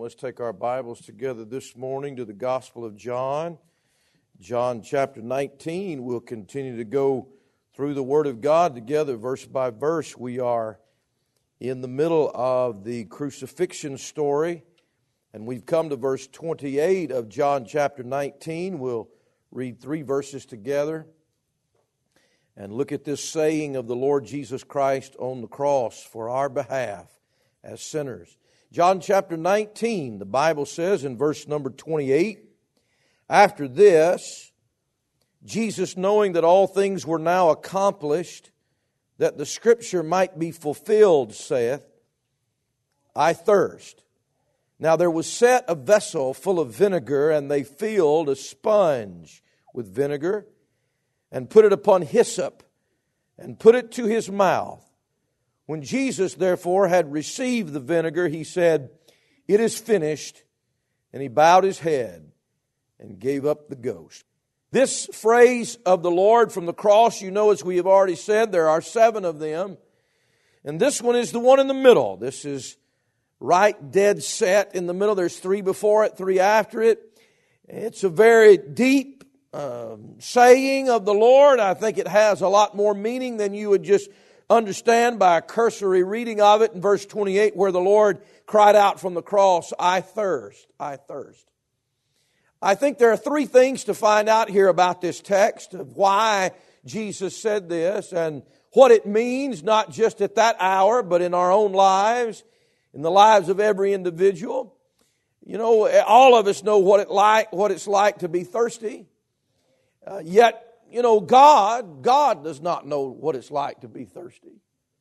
Let's take our Bibles together this morning to the Gospel of John. John chapter 19. We'll continue to go through the Word of God together, verse by verse. We are in the middle of the crucifixion story, and we've come to verse 28 of John chapter 19. We'll read 3 verses together and look at this saying of the Lord Jesus Christ on the cross for our behalf as sinners. John chapter 19, the Bible says in verse number 28, "After this, Jesus, knowing that all things were now accomplished, that the Scripture might be fulfilled, saith, I thirst. Now there was set a vessel full of vinegar, and they filled a sponge with vinegar, and put it upon hyssop, and put it to his mouth. When Jesus, therefore, had received the vinegar, he said, It is finished. And he bowed his head and gave up the ghost." This phrase of the Lord from the cross, you know, as we have already said, there are 7 of them. And this one is the one in the middle. This is right dead set in the middle. There's 3 before it, 3 after it. It's a very deep saying of the Lord. I think it has a lot more meaning than you would just understand by a cursory reading of it in verse 28, where the Lord cried out from the cross, I thirst, I thirst. I think there are 3 things to find out here about this text of why Jesus said this and what it means, not just at that hour, but in our own lives, in the lives of every individual. You know, all of us know what it's like to be thirsty. Yet, you know, God does not know what it's like to be thirsty.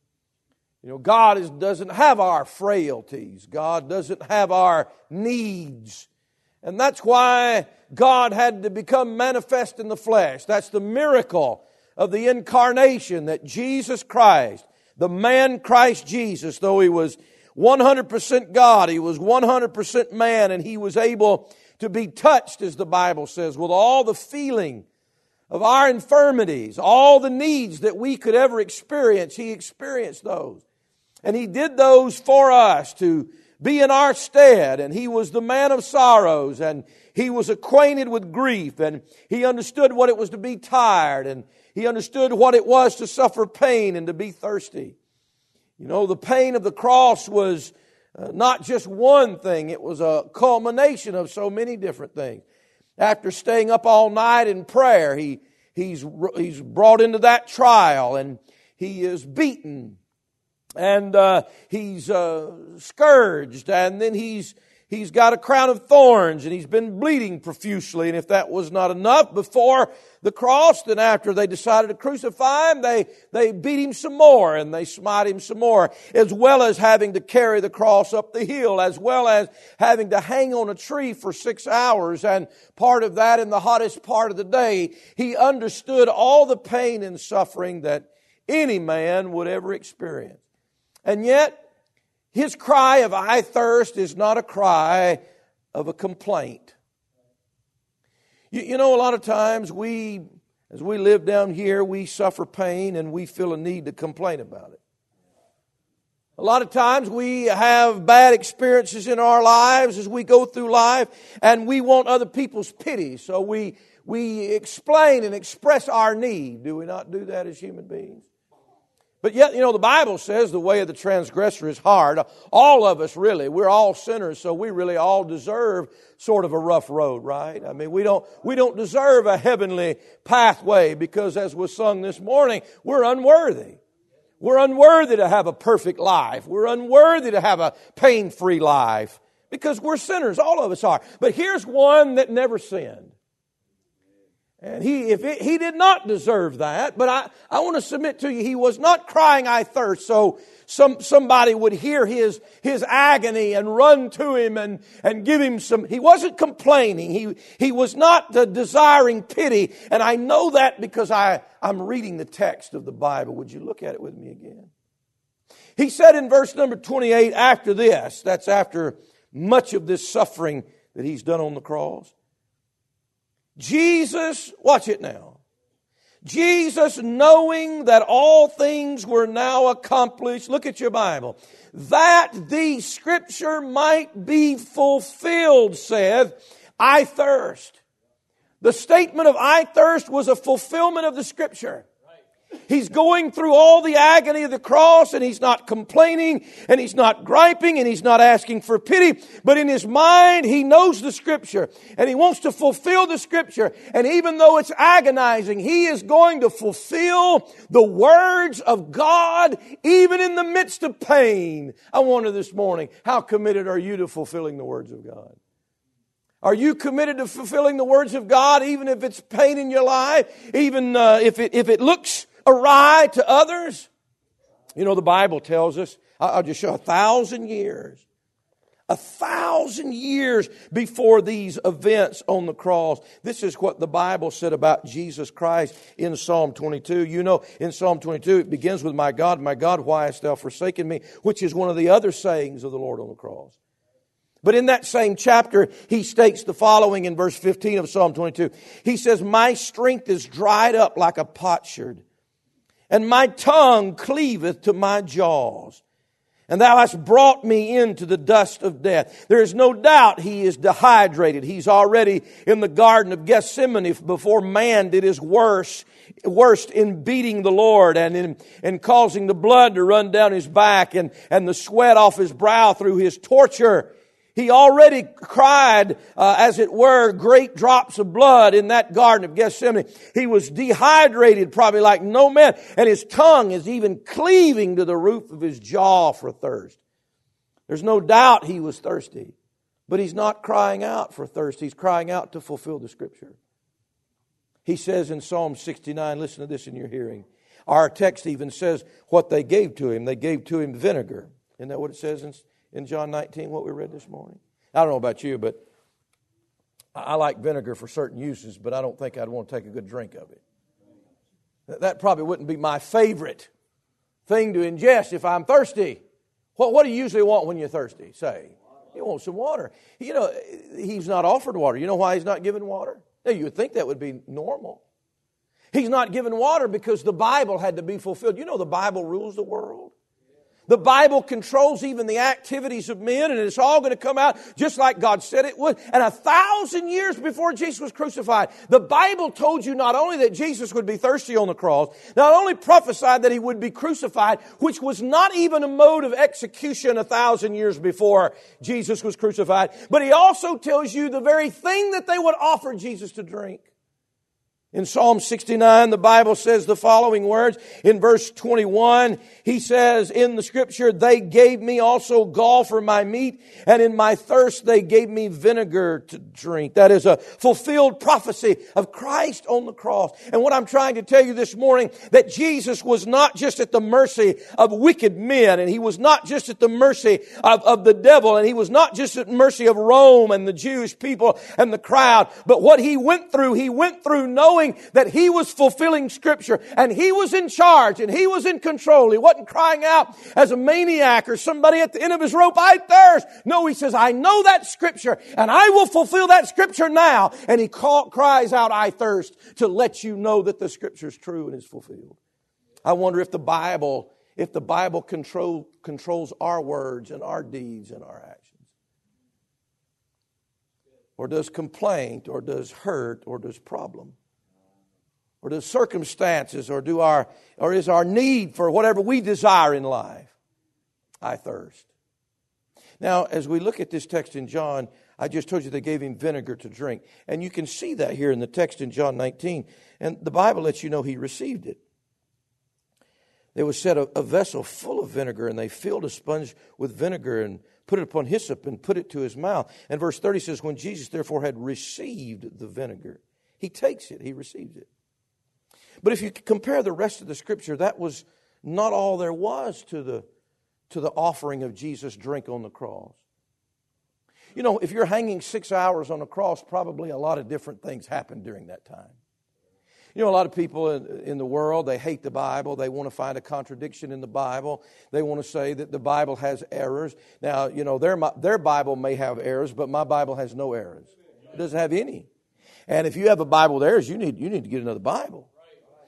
You know, God doesn't have our frailties. God doesn't have our needs. And that's why God had to become manifest in the flesh. That's the miracle of the incarnation, that Jesus Christ, the man Christ Jesus, though he was 100% God, he was 100% man, and he was able to be touched, as the Bible says, with all the feeling of our infirmities, all the needs that we could ever experience. He experienced those. And He did those for us to be in our stead. And He was the man of sorrows, and He was acquainted with grief, and He understood what it was to be tired, and He understood what it was to suffer pain and to be thirsty. You know, the pain of the cross was not just one thing. It was a culmination of so many different things. After staying up all night in prayer, he's brought into that trial, and he is beaten, and he's scourged, and then he's got a crown of thorns, and he's been bleeding profusely. And if that was not enough before the cross, then after they decided to crucify him, they beat him some more, and they smite him some more, as well as having to carry the cross up the hill, as well as having to hang on a tree for 6 hours, and part of that in the hottest part of the day. He understood all the pain and suffering that any man would ever experience. And yet, His cry of I thirst is not a cry of a complaint. You know, a lot of times as we live down here, we suffer pain and we feel a need to complain about it. A lot of times we have bad experiences in our lives as we go through life, and we want other people's pity. So we explain and express our need. Do we not do that as human beings? But yet, you know, the Bible says the way of the transgressor is hard. All of us really, we're all sinners, so we really all deserve sort of a rough road, right? I mean, we don't deserve a heavenly pathway, because as was sung this morning, we're unworthy. We're unworthy to have a perfect life. We're unworthy to have a pain-free life, because we're sinners. All of us are. But here's one that never sinned. And he did not deserve that, but I want to submit to you, he was not crying, I thirst, so somebody would hear his agony and run to him and give him some. He wasn't complaining. He was not desiring pity. And I know that because I'm reading the text of the Bible. Would you look at it with me again? He said in verse number 28, after this, that's after much of this suffering that He's done on the cross, Jesus, watch it now, Jesus, knowing that all things were now accomplished, look at your Bible, that the Scripture might be fulfilled, saith, I thirst. The statement of I thirst was a fulfillment of the Scripture. He's going through all the agony of the cross, and he's not complaining, and he's not griping, and he's not asking for pity. But in his mind, he knows the Scripture, and he wants to fulfill the Scripture. And even though it's agonizing, he is going to fulfill the words of God, even in the midst of pain. I wonder this morning, how committed are you to fulfilling the words of God? Are you committed to fulfilling the words of God, even if it's pain in your life, even if it looks awry to others? You know, the Bible tells us, I'll just show 1,000 years. 1,000 years before these events on the cross. This is what the Bible said about Jesus Christ in Psalm 22. You know, in Psalm 22, it begins with, my God, why hast thou forsaken me? Which is one of the other sayings of the Lord on the cross. But in that same chapter, he states the following in verse 15 of Psalm 22. He says, my strength is dried up like a potsherd, and my tongue cleaveth to my jaws. And thou hast brought me into the dust of death. There is no doubt he is dehydrated. He's already in the Garden of Gethsemane before man did his worst in beating the Lord and in causing the blood to run down his back and the sweat off his brow through his torture. He already cried, as it were, great drops of blood in that Garden of Gethsemane. He was dehydrated probably like no man. And his tongue is even cleaving to the roof of his jaw for thirst. There's no doubt he was thirsty. But he's not crying out for thirst. He's crying out to fulfill the Scripture. He says in Psalm 69, listen to this in your hearing. Our text even says what they gave to him. They gave to him vinegar. Isn't that what it says in John 19, what we read this morning? I don't know about you, but I like vinegar for certain uses, but I don't think I'd want to take a good drink of it. That probably wouldn't be my favorite thing to ingest if I'm thirsty. What do you usually want when you're thirsty? Say, you want some water. You know, he's not offered water. You know why he's not given water? Now, you would think that would be normal. He's not given water because the Bible had to be fulfilled. You know the Bible rules the world. The Bible controls even the activities of men, and it's all going to come out just like God said it would. And 1,000 years before Jesus was crucified, the Bible told you not only that Jesus would be thirsty on the cross, not only prophesied that he would be crucified, which was not even a mode of execution 1,000 years before Jesus was crucified, but he also tells you the very thing that they would offer Jesus to drink. In Psalm 69, the Bible says the following words. In verse 21, he says in the Scripture, they gave me also gall for my meat, and in my thirst they gave me vinegar to drink. That is a fulfilled prophecy of Christ on the cross. And what I'm trying to tell you this morning, that Jesus was not just at the mercy of wicked men, and he was not just at the mercy of the devil, and he was not just at the mercy of Rome and the Jewish people and the crowd, but what he went through knowing that he was fulfilling Scripture and he was in charge and he was in control. He wasn't crying out as a maniac or somebody at the end of his rope, I thirst. No, he says, I know that Scripture and I will fulfill that Scripture now. And he cries out, I thirst, to let you know that the Scripture is true and is fulfilled. I wonder if the Bible controls our words and our deeds and our actions. Or does complaint, or does hurt, or does problem? Or does circumstances, or is our need for whatever we desire in life? I thirst. Now, as we look at this text in John, I just told you they gave him vinegar to drink. And you can see that here in the text in John 19. And the Bible lets you know he received it. There was set a vessel full of vinegar, and they filled a sponge with vinegar and put it upon hyssop and put it to his mouth. And verse 30 says, when Jesus therefore had received the vinegar, he takes it, he receives it. But if you compare the rest of the Scripture, that was not all there was to the offering of Jesus' drink on the cross. You know, if you're hanging 6 hours on a cross, probably a lot of different things happened during that time. You know, a lot of people in the world, they hate the Bible. They want to find a contradiction in the Bible. They want to say that the Bible has errors. Now, you know, their Bible may have errors, but my Bible has no errors. It doesn't have any. And if you have a Bible with errors, you need to get another Bible.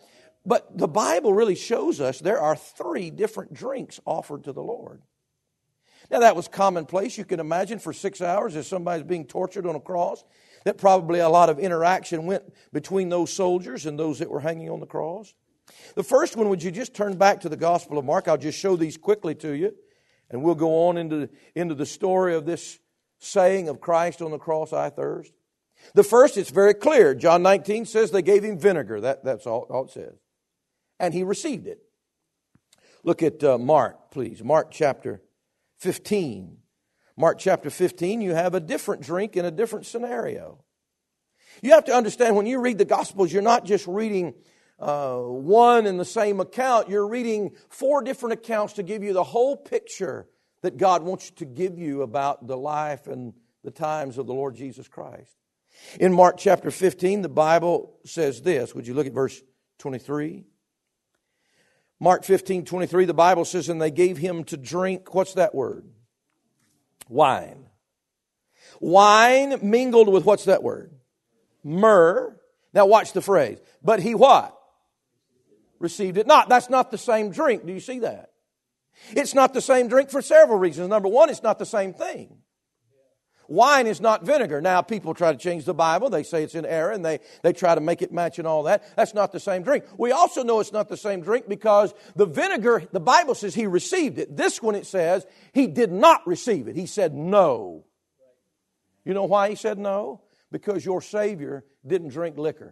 But the Bible really shows us there are 3 different drinks offered to the Lord. Now that was commonplace. You can imagine for 6 hours as somebody's being tortured on a cross, that probably a lot of interaction went between those soldiers and those that were hanging on the cross. The first one, would you just turn back to the Gospel of Mark? I'll just show these quickly to you, and we'll go on into the story of this saying of Christ on the cross, I thirst. The first, it's very clear. John 19 says they gave him vinegar. That's all it says. And he received it. Look at Mark, please. Mark chapter 15. Mark chapter 15, you have a different drink in a different scenario. You have to understand when you read the Gospels, you're not just reading one and the same account. You're reading 4 different accounts to give you the whole picture that God wants to give you about the life and the times of the Lord Jesus Christ. In Mark chapter 15, the Bible says this. Would you look at verse 23? Mark 15:23, the Bible says, and they gave him to drink, what's that word? Wine. Wine mingled with, what's that word? Myrrh. Now watch the phrase. But he what? Received it not. That's not the same drink. Do you see that? It's not the same drink for several reasons. Number one, it's not the same thing. Wine is not vinegar. Now, people try to change the Bible. They say it's in error, and they try to make it match and all that. That's not the same drink. We also know it's not the same drink because the vinegar, the Bible says he received it. This one, it says he did not receive it. He said no. You know why he said no? Because your Savior didn't drink liquor.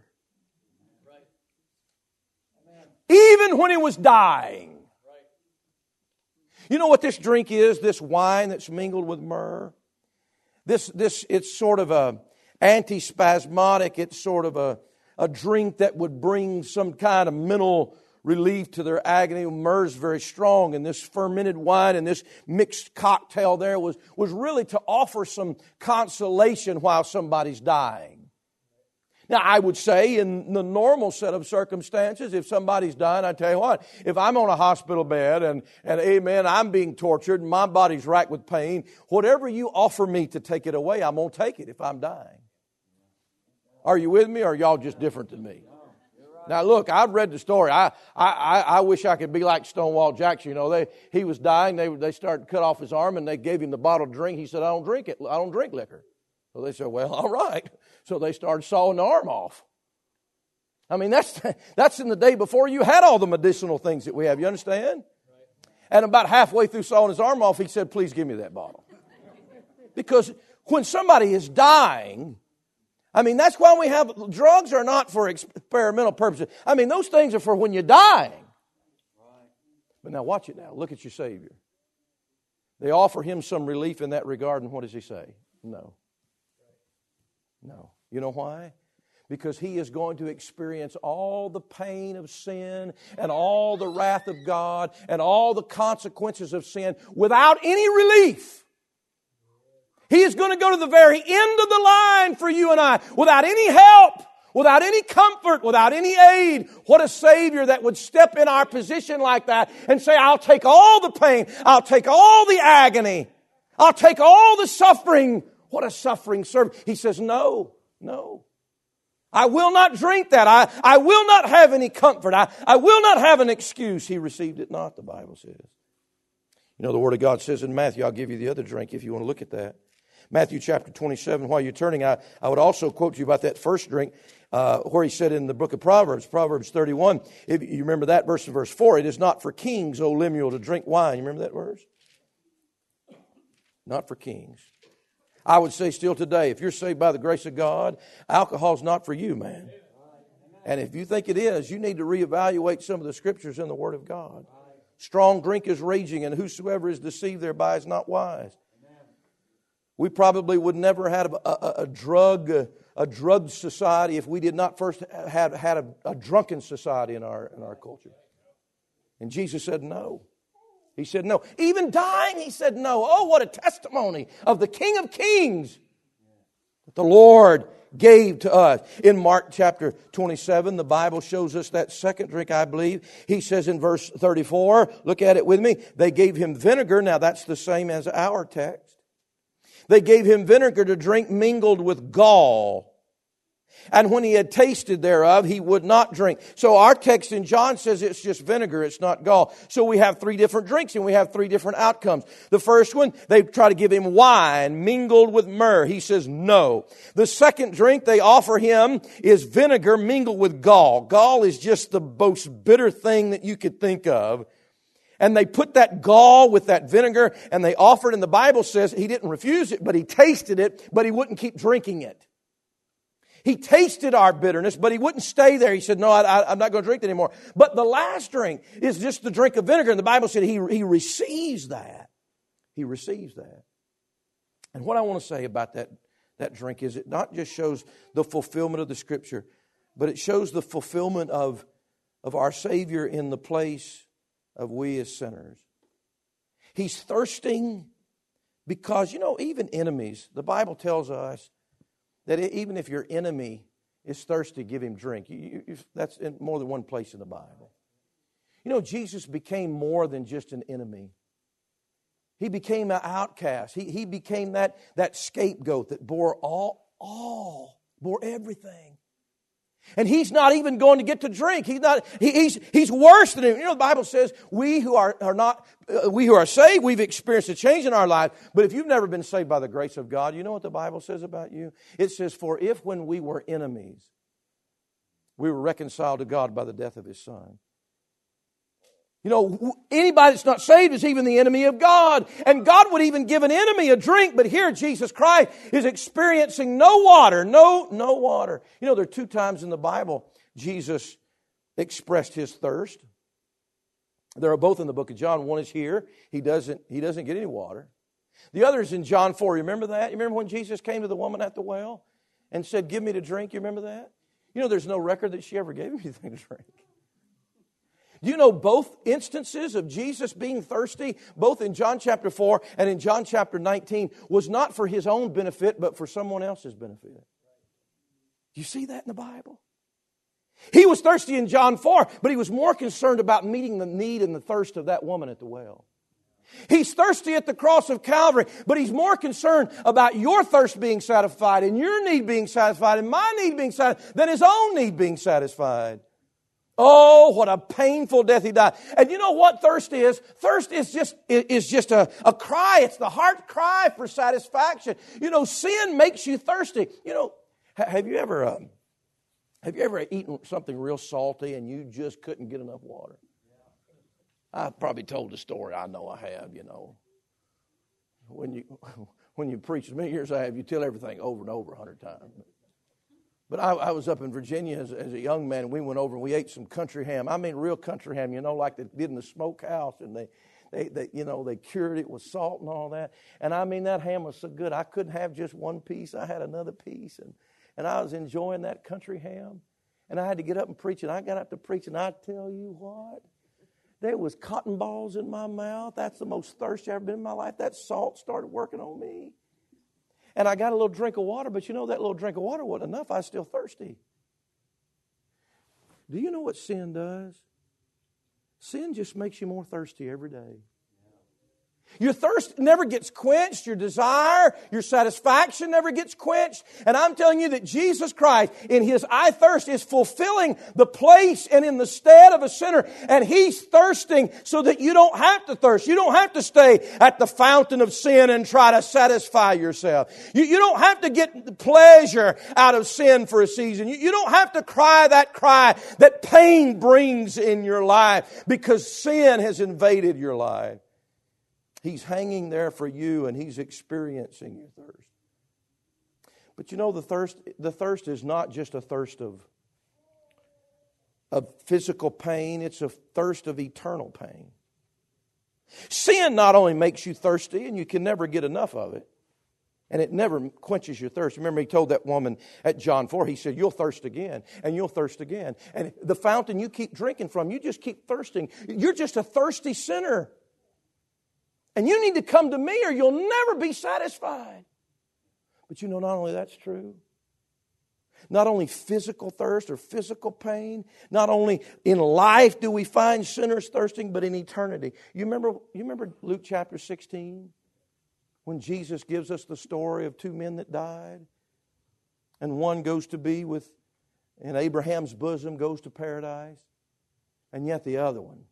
Even when he was dying. You know what this drink is? This wine that's mingled with myrrh? This it's sort of a antispasmodic. It's sort of a drink that would bring some kind of mental relief to their agony. Myrrh is very strong, and this fermented wine and this mixed cocktail there was really to offer some consolation while somebody's dying. Now, I would say in the normal set of circumstances, if somebody's dying, I tell you what, if I'm on a hospital bed and amen, I'm being tortured and my body's racked with pain, whatever you offer me to take it away, I'm going to take it if I'm dying. Are you with me, or are y'all just different than me? Now, look, I've read the story. I wish I could be like Stonewall Jackson. You know, he was dying. They started to cut off his arm, and they gave him the bottle to drink. He said, I don't drink it. I don't drink liquor. So they said, well, all right. So they started sawing the arm off. I mean, that's in the day before you had all the medicinal things that we have. You understand? And about halfway through sawing his arm off, he said, please give me that bottle. Because when somebody is dying, I mean, that's why we have, drugs are not for experimental purposes. I mean, those things are for when you're dying. But now watch it now. Look at your Savior. They offer him some relief in that regard, and what does he say? No. No. You know why? Because he is going to experience all the pain of sin and all the wrath of God and all the consequences of sin without any relief. He is going to go to the very end of the line for you and I without any help, without any comfort, without any aid. What a Savior that would step in our position like that and say, I'll take all the pain, I'll take all the agony, I'll take all the suffering. What a suffering servant. He says, no. I will not drink that. I will not have any comfort. I will not have an excuse. He received it not, the Bible says. You know, the Word of God says in Matthew, I'll give you the other drink if you want to look at that. Matthew chapter 27, while you're turning, I would also quote you about that first drink where he said in the book of Proverbs 31, if you remember that verse in verse 4, it is not for kings, O Lemuel, to drink wine. You remember that verse? Not for kings. I would say still today, if you're saved by the grace of God, alcohol's not for you, man. And if you think it is, you need to reevaluate some of the scriptures in the Word of God. Strong drink is raging, and whosoever is deceived thereby is not wise. We probably would never have a drug society if we did not first had a drunken society in our culture. And Jesus said no. He said no. Even dying, he said no. Oh, what a testimony of the King of Kings that the Lord gave to us. In Mark chapter 27, the Bible shows us that second drink, I believe. He says in verse 34, look at it with me. They gave him vinegar. Now that's the same as our text. They gave him vinegar to drink mingled with gall. And when he had tasted thereof, he would not drink. So our text in John says it's just vinegar, it's not gall. So we have three different drinks and we have three different outcomes. The first one, they try to give him wine mingled with myrrh. He says no. The second drink they offer him is vinegar mingled with gall. Gall is just the most bitter thing that you could think of. And they put that gall with that vinegar and they offered, and the Bible says he didn't refuse it, but he tasted it, but he wouldn't keep drinking it. He tasted our bitterness, but he wouldn't stay there. He said, no, I'm not going to drink it anymore. But the last drink is just the drink of vinegar. And the Bible said he receives that. He receives that. And what I want to say about that drink is it not just shows the fulfillment of the Scripture, but it shows the fulfillment of our Savior in the place of we as sinners. He's thirsting because, even enemies, the Bible tells us that even if your enemy is thirsty, give him drink. That's in more than one place in the Bible. Jesus became more than just an enemy. He became an outcast. He became that scapegoat that bore bore everything. And he's not even going to get to drink. He's worse than him. The Bible says we who are saved, we've experienced a change in our life. But if you've never been saved by the grace of God, you know what the Bible says about you? It says, for if when we were enemies, we were reconciled to God by the death of His Son. Anybody that's not saved is even the enemy of God. And God would even give an enemy a drink. But here Jesus Christ is experiencing no water. No water. There are two times in the Bible Jesus expressed His thirst. They are both in the book of John. One is here. He doesn't get any water. The other is in John 4. You remember that? You remember when Jesus came to the woman at the well and said, give me to drink? You remember that? There's no record that she ever gave him anything to drink. Both instances of Jesus being thirsty, both in John chapter 4 and in John chapter 19, was not for His own benefit, but for someone else's benefit. Do you see that in the Bible? He was thirsty in John 4, but he was more concerned about meeting the need and the thirst of that woman at the well. He's thirsty at the cross of Calvary, but he's more concerned about your thirst being satisfied and your need being satisfied and my need being satisfied than his own need being satisfied. Oh, what a painful death he died. And you know what thirst is? Thirst is just a cry. It's the heart cry for satisfaction. Sin makes you thirsty. Have you ever eaten something real salty and you just couldn't get enough water? I've probably told the story. I know I have, When you preach as many years as I have, you tell everything over and over 100 times. But I was up in Virginia as a young man, and we went over and we ate some country ham. I mean real country ham, like they did in the smokehouse, and they cured it with salt and all that. And I mean, that ham was so good, I couldn't have just one piece. I had another piece, and I was enjoying that country ham. And I had to get up and preach, and I got up to preach, and I tell you what, there was cotton balls in my mouth. That's the most thirsty I've ever been in my life. That salt started working on me. And I got a little drink of water, but that little drink of water wasn't enough. I was still thirsty. Do you know what sin does? Sin just makes you more thirsty every day. Your thirst never gets quenched. Your desire, your satisfaction never gets quenched. And I'm telling you that Jesus Christ, in His I thirst, is fulfilling the place and in the stead of a sinner. And He's thirsting so that you don't have to thirst. You don't have to stay at the fountain of sin and try to satisfy yourself. You don't have to get pleasure out of sin for a season. You don't have to cry that pain brings in your life because sin has invaded your life. He's hanging there for you and He's experiencing your thirst. But the thirst is not just a thirst of physical pain, it's a thirst of eternal pain. Sin not only makes you thirsty and you can never get enough of it, and it never quenches your thirst. Remember, He told that woman at John 4, He said, you'll thirst again, and you'll thirst again. And the fountain you keep drinking from, you just keep thirsting. You're just a thirsty sinner. And you need to come to me or you'll never be satisfied. But not only that's true. Not only physical thirst or physical pain. Not only in life do we find sinners thirsting, but in eternity. You remember Luke chapter 16? When Jesus gives us the story of two men that died? And one goes to be with, in Abraham's bosom, goes to paradise. And yet the other one,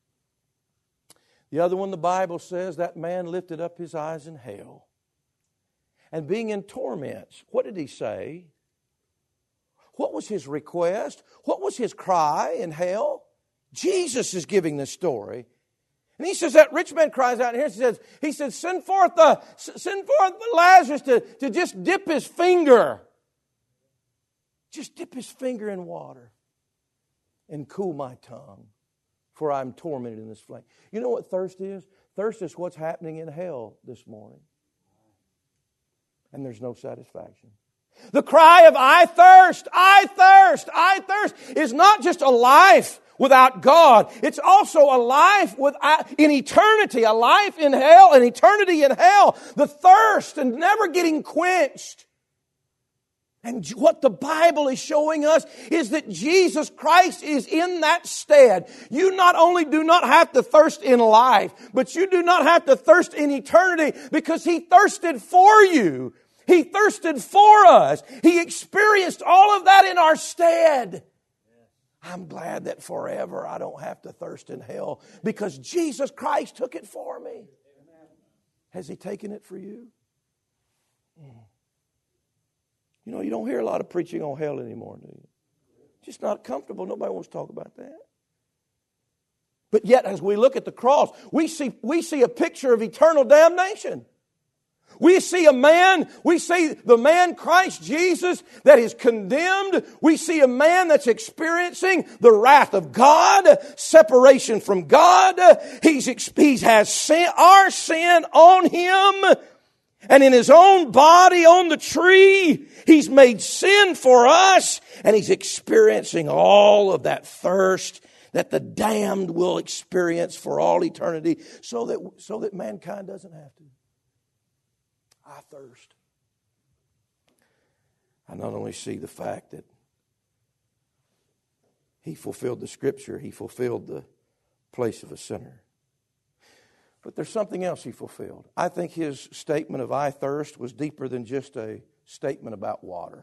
the Bible says that man lifted up his eyes in hell. And being in torments, what did he say? What was his request? What was his cry in hell? Jesus is giving this story. And he says that rich man cries out, and here he says, send forth Lazarus to just dip his finger. Just dip his finger in water and cool my tongue, for I'm tormented in this flame. You know what thirst is? Thirst is what's happening in hell this morning. And there's no satisfaction. The cry of I thirst, I thirst, I thirst is not just a life without God. It's also a life in eternity, a life in hell, an eternity in hell. The thirst and never getting quenched. And what the Bible is showing us is that Jesus Christ is in that stead. You not only do not have to thirst in life, but you do not have to thirst in eternity, because He thirsted for you. He thirsted for us. He experienced all of that in our stead. I'm glad that forever I don't have to thirst in hell, because Jesus Christ took it for me. Has He taken it for you? You know, you don't hear a lot of preaching on hell anymore, do you? Just not comfortable. Nobody wants to talk about that. But yet, as we look at the cross, we see a picture of eternal damnation. We see the man Christ Jesus that is condemned. We see a man that's experiencing the wrath of God, separation from God. He has sin, our sin on Him. And in His own body on the tree, He's made sin for us. And He's experiencing all of that thirst that the damned will experience for all eternity, so that mankind doesn't have to. I thirst. I not only see the fact that He fulfilled the Scripture, He fulfilled the place of a sinner. But there's something else He fulfilled. I think His statement of I thirst was deeper than just a statement about water.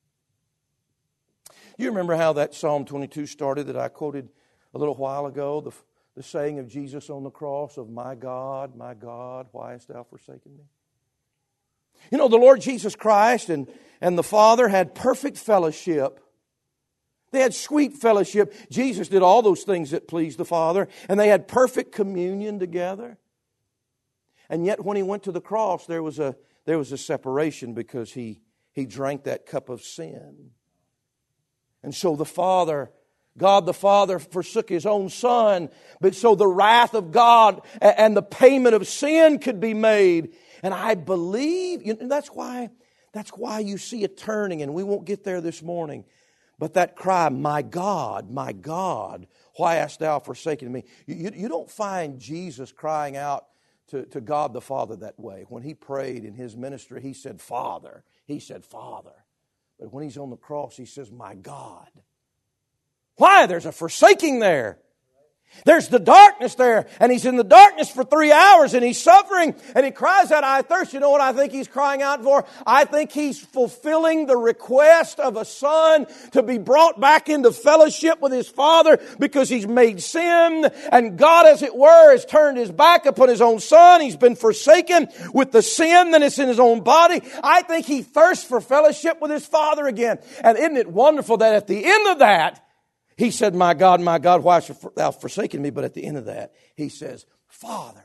You remember how that Psalm 22 started that I quoted a little while ago? The saying of Jesus on the cross of my God, why hast thou forsaken me? You know, the Lord Jesus Christ and the Father had perfect fellowship. They had sweet fellowship. Jesus did all those things that pleased the Father, and they had perfect communion together. And yet when He went to the cross, there was a separation, because He drank that cup of sin. And so God the Father forsook His own Son, but so the wrath of God and the payment of sin could be made. And I believe, that's why you see a turning, and we won't get there this morning. But that cry, my God, why hast thou forsaken me? You don't find Jesus crying out to God the Father that way. When He prayed in His ministry, He said, Father. He said, Father. But when He's on the cross, He says, my God. Why? There's a forsaking there. There's the darkness there, and He's in the darkness for 3 hours, and He's suffering, and He cries out, I thirst. You know what I think He's crying out for? I think He's fulfilling the request of a son to be brought back into fellowship with his Father, because he's made sin, and God, as it were, has turned His back upon His own Son. He's been forsaken with the sin that is in His own body. I think He thirsts for fellowship with His Father again. And isn't it wonderful that at the end of that, He said, my God, why hast thou forsaken me? But at the end of that, He says, Father,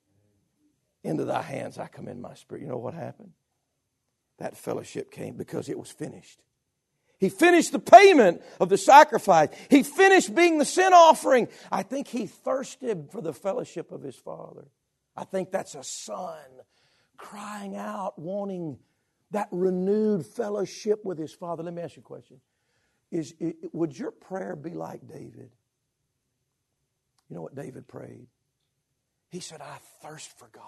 into Thy hands I commend my spirit. You know what happened? That fellowship came because it was finished. He finished the payment of the sacrifice. He finished being the sin offering. I think He thirsted for the fellowship of His Father. I think that's a son crying out, wanting that renewed fellowship with his Father. Let me ask you a question. Would your prayer be like David? You know what David prayed? He said, I thirst for God.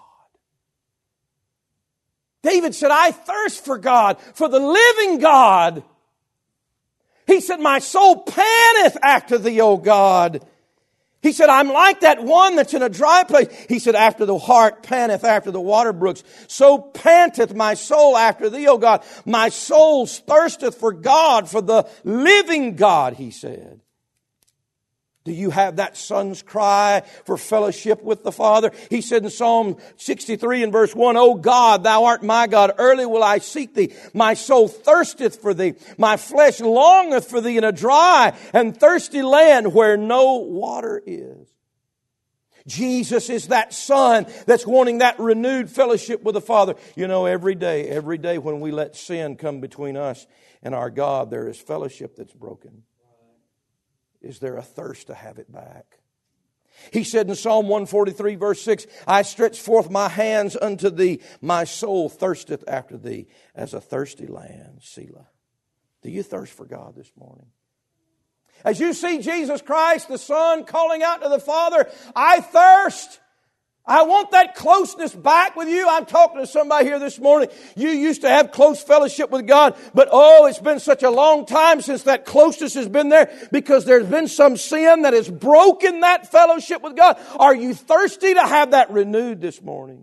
David said, I thirst for God, for the living God. He said, my soul panteth after Thee, O God. He said, I'm like that one that's in a dry place. He said, after the hart panteth after the water brooks, so panteth my soul after thee, O God. My soul thirsteth for God, for the living God, he said. Do you have that son's cry for fellowship with the Father? He said in Psalm 63 and verse 1, O God, thou art my God, early will I seek thee. My soul thirsteth for thee. My flesh longeth for thee in a dry and thirsty land where no water is. Jesus is that son that's wanting that renewed fellowship with the Father. You know, every day when we let sin come between us and our God, there is fellowship that's broken. Is there a thirst to have it back? He said in Psalm 143 verse 6, I stretch forth my hands unto thee. My soul thirsteth after thee as a thirsty land. Selah. Do you thirst for God this morning? As you see Jesus Christ, the Son, calling out to the Father, I thirst. I want that closeness back with you. I'm talking to somebody here this morning. You used to have close fellowship with God, but it's been such a long time since that closeness has been there because there's been some sin that has broken that fellowship with God. Are you thirsty to have that renewed this morning?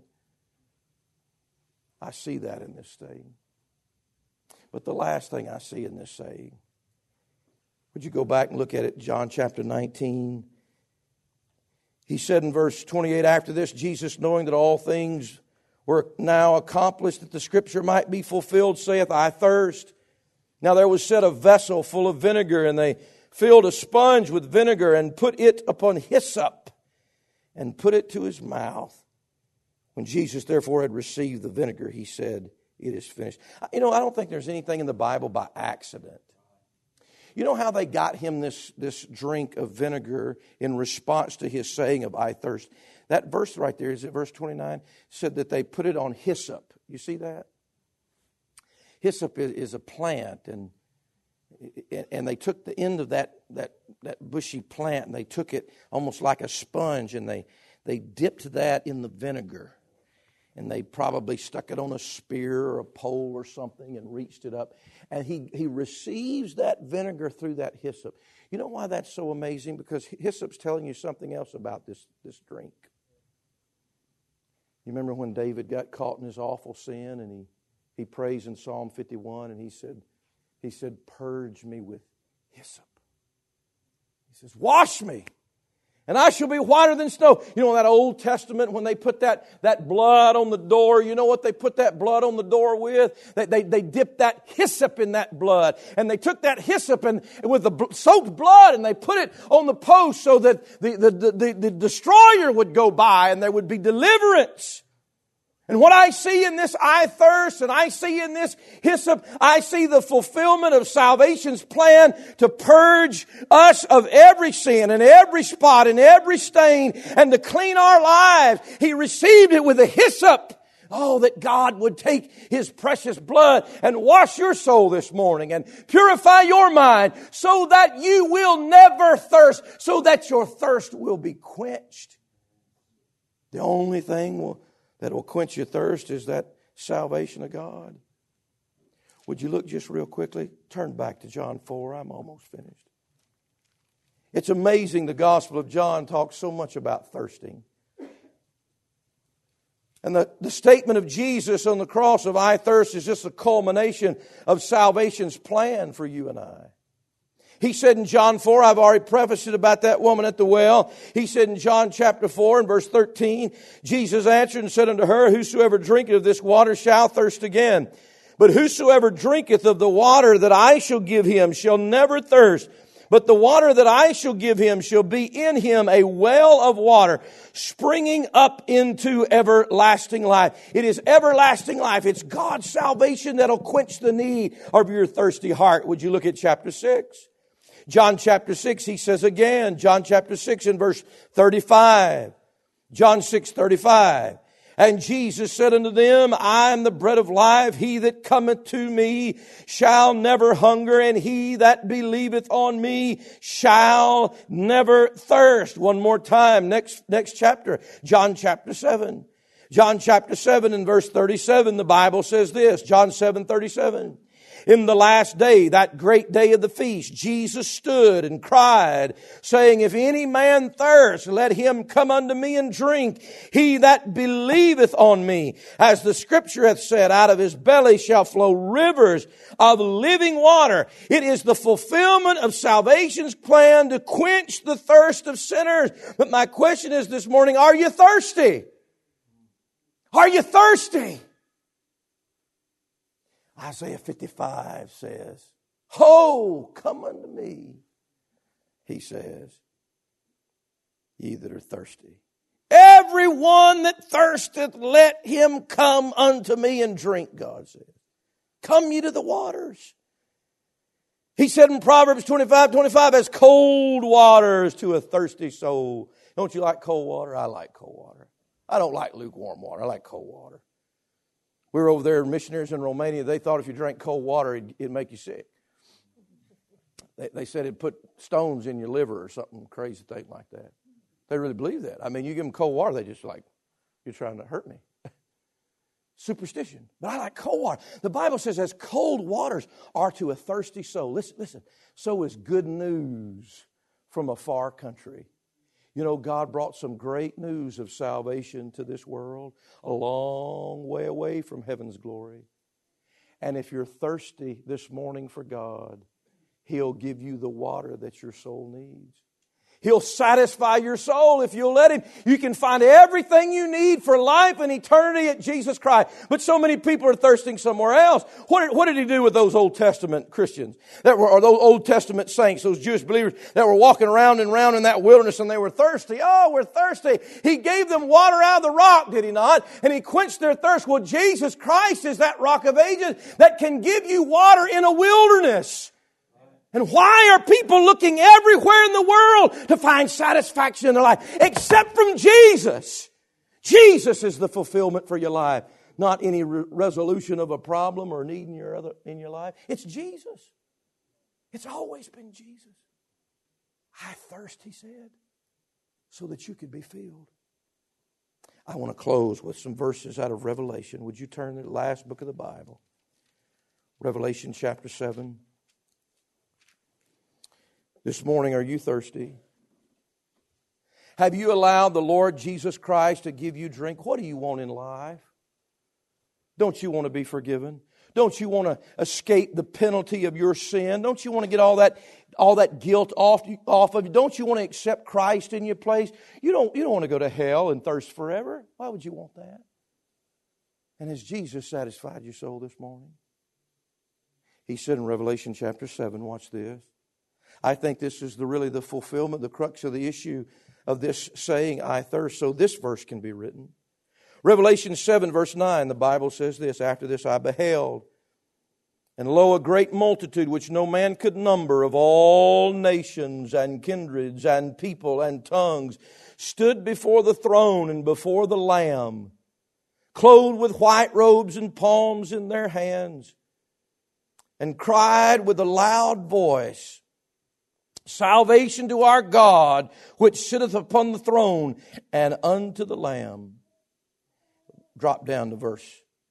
I see that in this saying. But the last thing I see in this saying, would you go back and look at it, John chapter 19? He said in verse 28, after this, Jesus, knowing that all things were now accomplished, that the Scripture might be fulfilled, saith, I thirst. Now there was set a vessel full of vinegar, and they filled a sponge with vinegar, and put it upon hyssop, and put it to his mouth. When Jesus therefore had received the vinegar, he said, it is finished. You know, I don't think there's anything in the Bible by accident. You know how they got him this drink of vinegar in response to his saying of I thirst? That verse right there, is it verse 29? Said that they put it on hyssop. You see that? Hyssop is a plant, and they took the end of that bushy plant, and they took it almost like a sponge, and they dipped that in the vinegar. And they probably stuck it on a spear or a pole or something and reached it up. And he receives that vinegar through that hyssop. You know why that's so amazing? Because hyssop's telling you something else about this drink. You remember when David got caught in his awful sin and he prays in Psalm 51 and he said, purge me with hyssop. He says, wash me, and I shall be whiter than snow. You know, in that Old Testament, when they put that blood on the door, you know what they put that blood on the door with? They dipped that hyssop in that blood. And they took that hyssop and with the soaked blood and they put it on the post so that the destroyer would go by and there would be deliverance. And what I see in this I thirst, and I see in this hyssop, I see the fulfillment of salvation's plan to purge us of every sin and every spot and every stain and to clean our lives. He received it with a hyssop. Oh, that God would take His precious blood and wash your soul this morning and purify your mind so that you will never thirst, so that your thirst will be quenched. The only thing that will quench your thirst is that salvation of God. Would you look just real quickly? Turn back to John 4. I'm almost finished. It's amazing the Gospel of John talks so much about thirsting. And the statement of Jesus on the cross of I thirst is just a culmination of salvation's plan for you and I. He said in John 4, I've already prefaced it about that woman at the well. He said in John chapter 4 and verse 13, Jesus answered and said unto her, whosoever drinketh of this water shall thirst again. But whosoever drinketh of the water that I shall give him shall never thirst. But the water that I shall give him shall be in him a well of water, springing up into everlasting life. It is everlasting life. It's God's salvation that'll quench the need of your thirsty heart. Would you look at chapter 6? John chapter 6, he says again, John chapter 6 and verse 35. John 6:35. And Jesus said unto them, I am the bread of life. He that cometh to me shall never hunger, and he that believeth on me shall never thirst. One more time, next chapter, John chapter 7. John chapter 7 and verse 37, the Bible says this, John 7:37. In the last day, that great day of the feast, Jesus stood and cried, saying, If any man thirst, let him come unto me and drink. He that believeth on me, as the Scripture hath said, out of his belly shall flow rivers of living water. It is the fulfillment of salvation's plan to quench the thirst of sinners. But my question is this morning, are you thirsty? Are you thirsty? Isaiah 55 says, Ho, come unto me, he says, ye that are thirsty. Everyone that thirsteth, let him come unto me and drink, God says. Come ye to the waters. He said in Proverbs 25:25, as cold waters to a thirsty soul. Don't you like cold water? I like cold water. I don't like lukewarm water. I like cold water. We were over there, missionaries in Romania. They thought if you drank cold water, it'd make you sick. They said it'd put stones in your liver or something crazy thing like that. They really believe that. I mean, you give them cold water, they just like, you're trying to hurt me. Superstition. But I like cold water. The Bible says as cold waters are to a thirsty soul. Listen. So is good news from a far country. You know, God brought some great news of salvation to this world a long way away from heaven's glory. And if you're thirsty this morning for God, He'll give you the water that your soul needs. He'll satisfy your soul if you'll let Him. You can find everything you need for life and eternity at Jesus Christ. But so many people are thirsting somewhere else. What did He do with those Old Testament Christians? Or those Old Testament saints, those Jewish believers that were walking around and around in that wilderness and they were thirsty. Oh, we're thirsty. He gave them water out of the rock, did He not? And He quenched their thirst. Well, Jesus Christ is that rock of ages that can give you water in a wilderness. And why are people looking everywhere in the world to find satisfaction in their life? Except from Jesus. Jesus is the fulfillment for your life. Not any resolution of a problem or need in your life. It's Jesus. It's always been Jesus. I thirst, He said, so that you could be filled. I want to close with some verses out of Revelation. Would you turn to the last book of the Bible? Revelation chapter 7. This morning, are you thirsty? Have you allowed the Lord Jesus Christ to give you drink? What do you want in life? Don't you want to be forgiven? Don't you want to escape the penalty of your sin? Don't you want to get all that guilt off of you? Don't you want to accept Christ in your place? You don't want to go to hell and thirst forever. Why would you want that? And has Jesus satisfied your soul this morning? He said in Revelation chapter 7, watch this. I think this is really the fulfillment, the crux of the issue of this saying, I thirst. So this verse can be written. Revelation 7 verse 9, the Bible says this, After this I beheld, and lo, a great multitude which no man could number, of all nations and kindreds and people and tongues, stood before the throne and before the Lamb, clothed with white robes and palms in their hands, and cried with a loud voice, Salvation to our God, which sitteth upon the throne, and unto the Lamb. Drop down to verse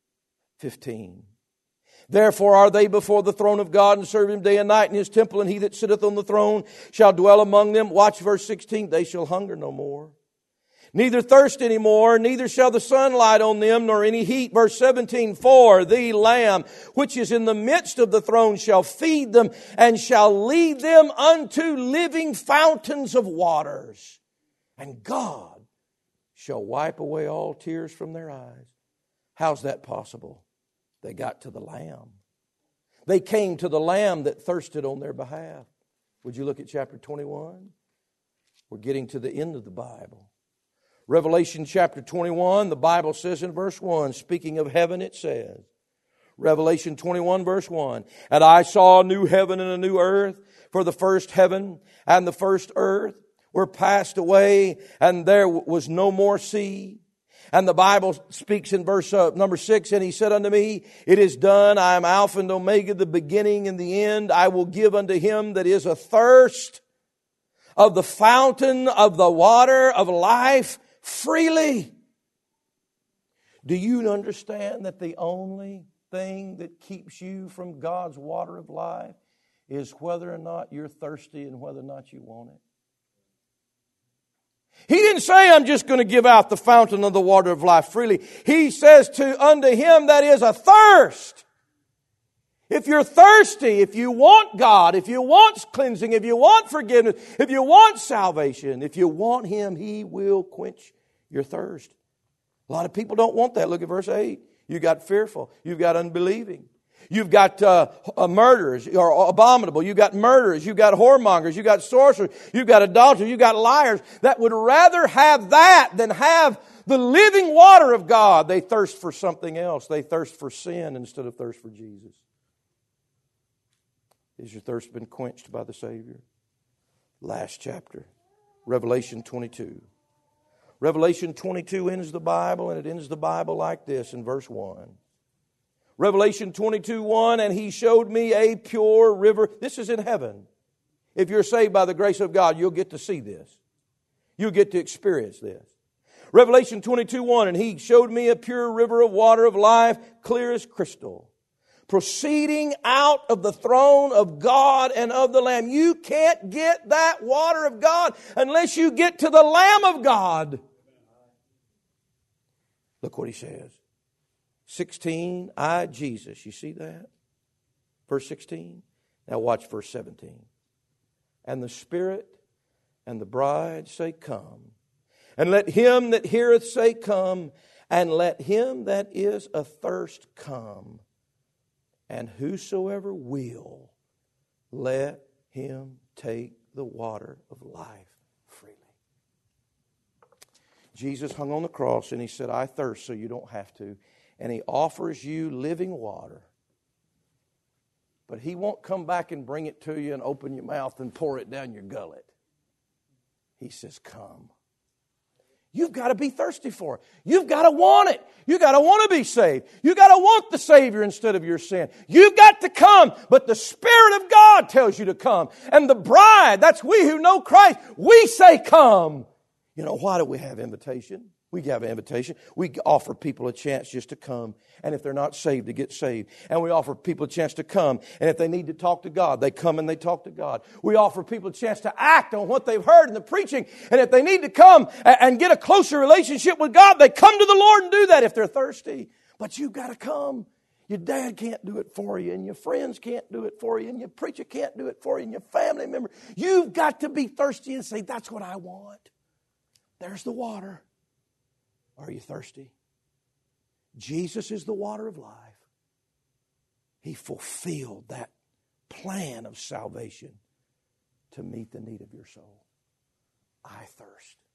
15. Therefore are they before the throne of God, and serve Him day and night in His temple, and He that sitteth on the throne shall dwell among them. Watch verse 16. They shall hunger no more, neither thirst any more, neither shall the sun light on them, nor any heat. Verse 17, For the Lamb, which is in the midst of the throne, shall feed them, and shall lead them unto living fountains of waters. And God shall wipe away all tears from their eyes. How's that possible? They got to the Lamb. They came to the Lamb that thirsted on their behalf. Would you look at chapter 21? We're getting to the end of the Bible. Revelation chapter 21, the Bible says in verse 1, speaking of heaven, it says, Revelation 21 verse 1, And I saw a new heaven and a new earth, for the first heaven and the first earth were passed away, and there was no more sea. And the Bible speaks in verse number 6, And He said unto me, It is done, I am Alpha and Omega, the beginning and the end. I will give unto him that is athirst of the fountain of the water of life freely. Do you understand that the only thing that keeps you from God's water of life is whether or not you're thirsty and whether or not you want it. He didn't say, I'm just going to give out the fountain of the water of life freely. He says, unto him that is athirst. If you're thirsty, if you want God, if you want cleansing, if you want forgiveness, if you want salvation, if you want Him, He will quench your thirst. A lot of people don't want that. Look at verse 8. You've got fearful. You've got unbelieving. You've got murderers or abominable. You've got murderers. You've got whoremongers. You've got sorcerers. You've got adulterers. You've got liars that would rather have that than have the living water of God. They thirst for something else. They thirst for sin instead of thirst for Jesus. Has your thirst been quenched by the Savior? Last chapter, Revelation 22. Revelation 22 ends the Bible, and it ends the Bible like this in verse 1. Revelation 22:1, and He showed me a pure river. This is in heaven. If you're saved by the grace of God, you'll get to see this. You'll get to experience this. Revelation 22:1, and He showed me a pure river of water of life, clear as crystal, proceeding out of the throne of God and of the Lamb. You can't get that water of God unless you get to the Lamb of God. Look what He says. 16, I, Jesus. You see that? Verse 16. Now watch verse 17. And the Spirit and the bride say, Come. And let him that heareth say, Come. And let him that is athirst come. And whosoever will, let him take the water of life freely. Jesus hung on the cross and He said, I thirst so you don't have to. And He offers you living water. But He won't come back and bring it to you and open your mouth and pour it down your gullet. He says, Come. You've got to be thirsty for it. You've got to want it. You've got to want to be saved. You've got to want the Savior instead of your sin. You've got to come, but the Spirit of God tells you to come. And the bride, that's we who know Christ, we say come. You know, why do we have invitation? We have an invitation. We offer people a chance just to come. And if they're not saved, to get saved. And we offer people a chance to come. And if they need to talk to God, they come and they talk to God. We offer people a chance to act on what they've heard in the preaching. And if they need to come and get a closer relationship with God, they come to the Lord and do that if they're thirsty. But you've got to come. Your dad can't do it for you, and your friends can't do it for you, and your preacher can't do it for you, and your family member. You've got to be thirsty and say, that's what I want. There's the water. Are you thirsty? Jesus is the water of life. He fulfilled that plan of salvation to meet the need of your soul. I thirst.